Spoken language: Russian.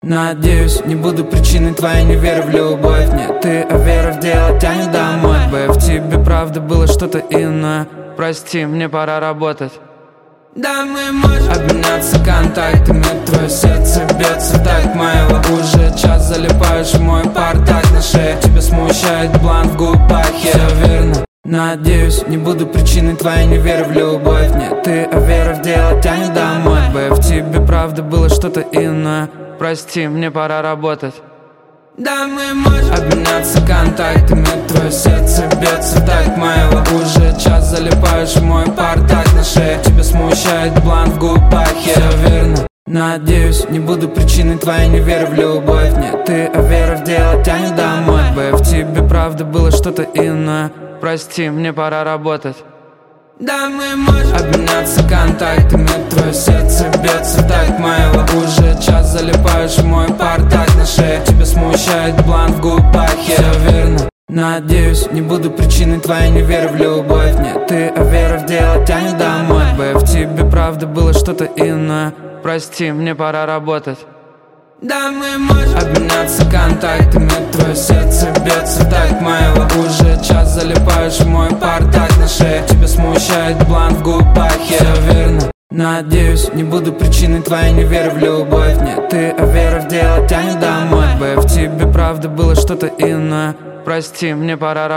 Надеюсь, не буду причиной твоей неверы в любовь. Нет, ты, а вера в дело тянет домой. В тебе правда было что-то иное. Прости, мне пора работать. Да, мы можем обменяться контактами. Твое сердце бьется в такт моего. Уже час залипаешь в мой портак на шее. Тебя смущает бланк в губах, я верно. Надеюсь, не буду причиной твоей неверы в любовь. Нет, ты, а вера в дело тянет домой. В тебе правда было что-то иное. Прости, мне пора работать. Да, мы можем обменяться контактами. Твое сердце бьется в такт моего. Уже час залипаешь в мой портак на шее. Тебя смущает бланк в губах, я верно. Надеюсь, не буду причиной твоей неверы в любовь. Нет, ты, а вера в дело тянет домой. В тебе правда было что-то иное. Прости, мне пора работать. Да, мы можем обменяться контактами. Твое сердце бьется в такт моего. Уже час залипаешь в мой портак на шее. Тебя смущает бланк в губах, я верно. Надеюсь, не буду причиной твоей неверы в любовь. Нет, ты, а вера в дело тянет домой. В тебе правда было что-то иное. Прости, мне пора работать. Да, мы можем обменяться контактами. Твое сердце бьется в такт моего. Уже час залипаешь в мой портак на шее. Тебя смущает бланк в губах, я верно. Надеюсь, не буду причиной твоей неверы в любовь. Нет, ты, а вера в дело тянет домой. В тебе правда было что-то иное. Прости, мне пора работать.